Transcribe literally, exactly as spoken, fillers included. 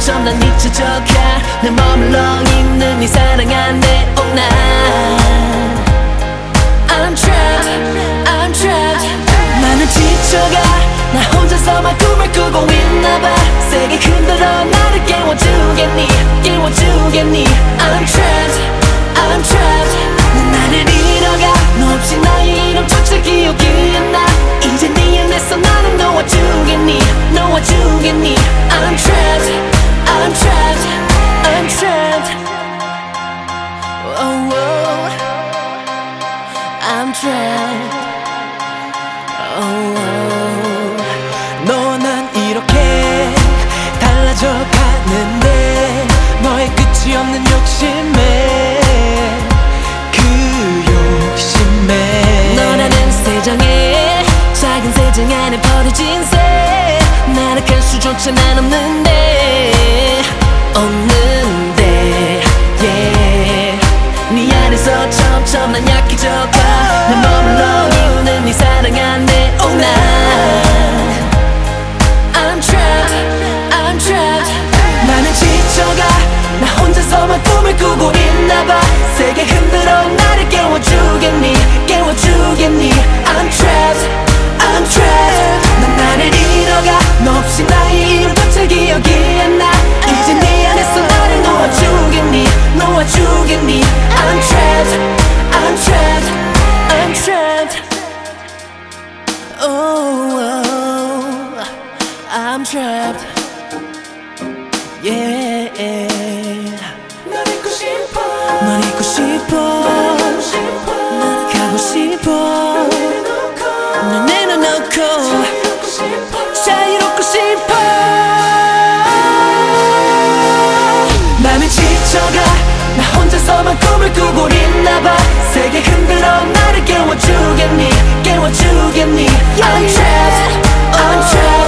점점 난 잊혀져가 내 머물러 있는 이 사랑 안에 oh 난 I'm trapped, I'm trapped 나는 지쳐가 나 혼자서만 꿈을 꾸고 있나봐 세게 흔들어 나를 깨워주겠니 깨워주겠니 I'm trapped, I'm trapped 난 나를 잃어가 너 없이 나의 이름조차 기억이 안 나 이제 네 안에서 나는 놓아주겠니 놓아주겠니 I'm trapped, I'm trapped, I'm trapped oh, oh. I'm trapped oh, oh. 너와 난 이렇게 달라져 가는데 너의 끝이 없는 욕심에 그 욕심에 너라는 세상에 작은 세상 안에 버려진 새 나락할 수조차 난 없는데 없는데 yeah. 네 안에서 점점 난 약해져가 내 머물러 있는 네 사랑 안에 oh 난 I'm trapped, I'm trapped 나는 지쳐가 나 혼자서만 꿈을 꾸고 있나봐 세게 흔들어 나를 깨워주겠니 깨워주겠니 I'm trapped, I'm trapped 난 나를 잃어가 너 없이 나의 이름조차 기억이 안 나 이제 네 안에서 나를 놓아주겠니 놓아주겠니 I'm trapped, I'm trapped, I'm trapped oh, oh I'm trapped yeah 널 잊고 싶어 널 잊고 싶어 난 가고 싶어 널 내려놓고 자유롭고 싶어 나는 지쳐가 나 혼자서만 꿈을 꾸고 있나봐 세게 흔들어 나를 깨워주겠니 깨워주겠니 I'm trapped, I'm trapped